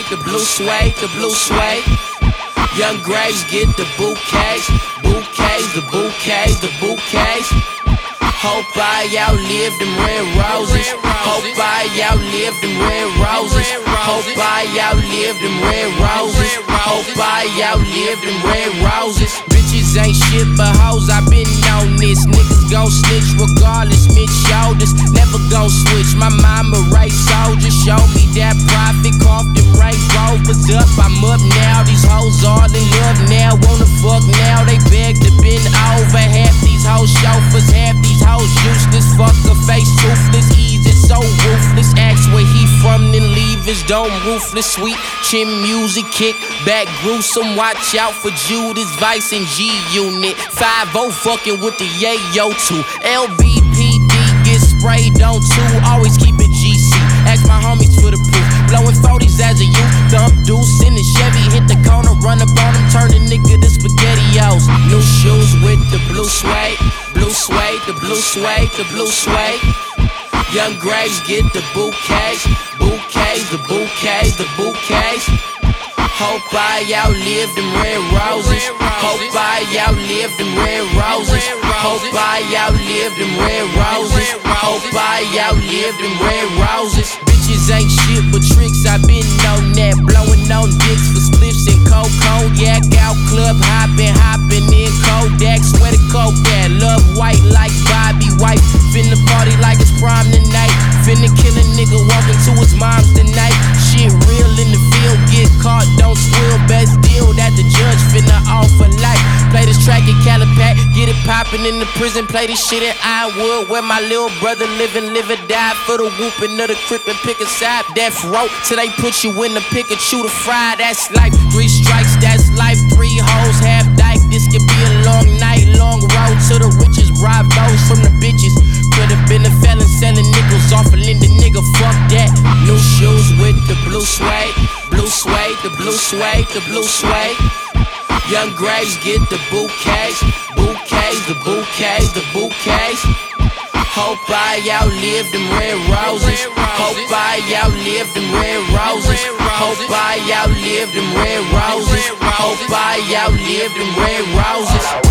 the blue suede, the blue suede. Young Graves get the bouquets, bouquets, the bouquets, the bouquets. Hope I outlive them red roses. Hope I outlive them red roses. Hope I outlive them red roses. Hope I outlive them red roses. Bitches ain't shit but hoes, I been on this. Niggas gon' snitch regardless, mid shoulders. Never gon' switch, my mama raised soldiers. Show me that profit, coughed them Range Rovers up. I'm up now, these hoes all in love now. Wanna fuck now, they beg to bend over. Half these hoes chauffeurs, half these hoes useless. Fuck a face toothless, easy, so ruthless. Ask where he from, then leave his dome roofless. Sweet chin music, kick back gruesome. Watch out for Judas, Vice and G-Unit. 5-0 fucking with the yayo too. LBPD get sprayed on too. Always keep it GC. Ask my homies for the proof. Blowing 40s as a youth. Thump deuce in the Chevy. Hit the corner, run up on him. Turn the nigga to SpaghettiOs. New shoes with the blue suede. Blue suede, the blue suede, the blue suede. Young Graves get the bouquets, bouquets, the bouquets, the bouquets. Hope I outlive them red roses. Hope I outlive them red roses. Hope I outlive them red roses. Hope I outlive them red roses. Bitches ain't shit but tricks, I been on that. Blowing on dicks for spliffs and cold cognac. Out club hopping in Kodak. Sweater Kodak, love white like Bobby White. Finna party like it's prom tonight. Finna kill a nigga walking to his mom's tonight. Shit real in the field, get caught, don't squill. Best deal that the judge finna offer life. Play this track at Calipat, get it poppin' in the prison. Play this shit in Ironwood where my little brother livin', live or die. For the whoopin' of the crip and pick a side. Death row till they put you in the pick and shoot a fry. That's life, 3 strikes, that's life. 3 hoes, half dyke. This could be a long night, long road to the riches. Bravos from the bitches. Could've been a felon selling nickels off a Linda nigga, fuck that. New shoes with the blue suede, blue suede, the blue suede, the blue suede. Young Graves get the bouquets, bouquets, the bouquets, the bouquets. Hope I outlive them red roses. Hope I outlive them red roses. Hope I outlive them red roses. Hope I outlive them red roses.